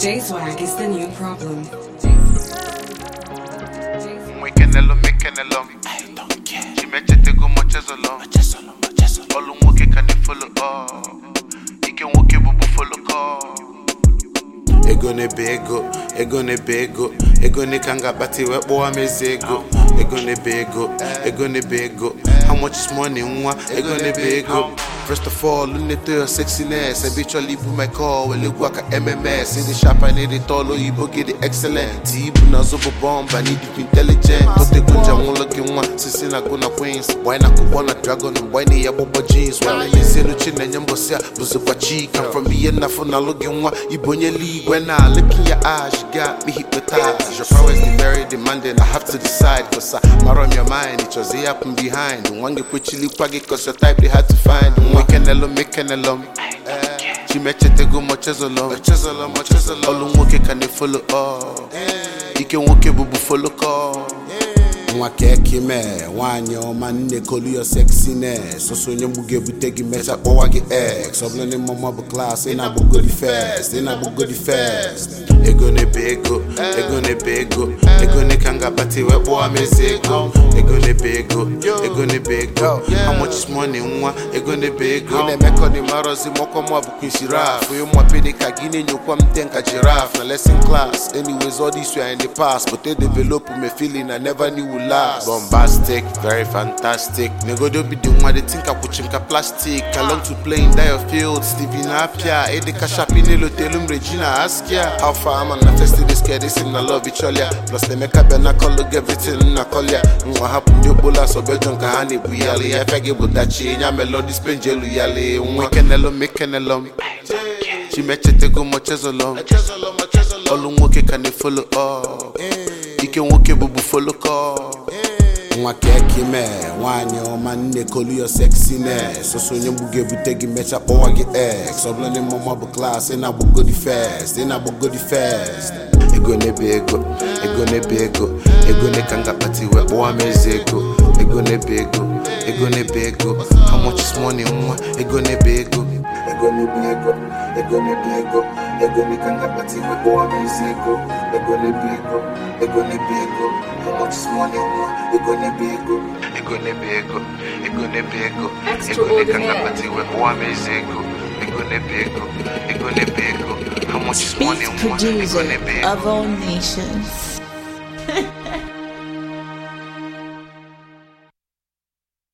J-Swag is the new problem. Muy canelo, mi canelo. I don't care. Ci mettete come cesolo. Olu nwoke ka ni follow up. Ike nwoke bubu follow call. Ego n'ebe ego, ego n'ebe ego, ego n'ika ngabati we kpọwa mezi ego. Ego n'ebe ego, ego n'ebe ego. How much is money nwa? Ego n'ebe ego. First of all, look your sexiness. Eventually put my call, we look like a MMS. In the shop, I need it all, you get it excellent. Tibu na zobo bomb, I need it intelligent. Tote kunja won't look in one, sisina kuna queens. Why not kubona dragon, why ni ya bobo jeans? Why ni zero chin and yambosia, buzu kwa cheek. I'm from Vienna for na look in one, ibonye league. When I look in your eyes, you got me hypnotized. Your power is very demanding, I have to decide. Cause I matter on your mind, it was the up and behind. One get chili paggy, cause your type they had to find. Canelo, me canelo. Ci mettete come cesolo. Olu nwoke ka ni follow up. Ike nwoke bubu follow call. Nwa keke me, wanyo ọma nne kolu your sexiness. So nye mbuge bute gi mecha kpọwa gi ex. Obleni mama bụ class, ị na-abụ godi fast, ị na-abụ godi fast. Ego n'ebe ego, ego n'ebe ego. Ego n'ika ngabati we kpọwa mezi ego. Ego n'ebe ego, ego n'ebe ego. How much is money nwa? Ego n'ebe ego. Ị na-emekọ ni marozi mọkọ mwa bụ Queen Shiraf. Oyo mwa pede ka gị na-enyokwa m ten ka giraffe. Na lesson class, anyways all this were in the past. But they develop me feeling I never knew would last. Bombastic, very fantastic. Nego don't be the one they think I put him plastic. I learn to play in dire field. Stevie Napia, Edeka Shapinelo, Telum Regina Askia. How far I'm not tested this kid, this in I love each other. Plus they make a benacle look everything in a collar. What happened to Bola so Belgian Kahani Buyali? I forget what that change. I'm a melody spenjelu yale. We canelo, me canelo. Ci mettete come cesolo. Olu nwoke ka ni follow up. Ike nwoke bubu follow call. Nwa keke me, wanyo ọma nne kolu your sexiness. So nye mbuge bute gi mecha kpọwa gi ex. Obleni mama bụ class, ị na-abụ godi fast, ị na-abụ godi fast. Ego n'ebe ego, ego n'ebe ego. Ego n'ika ngabati we kpọwa mezi ego. Ego n'ebe ego, ego n'ebe ego. How much is money nwa? Ego n'ebe ego. Ego n'ebe ego, ego n'ebe ego. Ego n'ika ngabati we kpọwa mezi ego. Ego n'ebe ego, ego n'ebe ego. How much is money nwa? Ego n'ebe ego. Ego n'ebe ego, ego n'ebe ego. Ego n'ika ngabati we kpọwa mezi ego. Ego n'ebe ego, ego n'ebe ego. How much is money nwa? Ego n'ebe ego. Producer of all nations.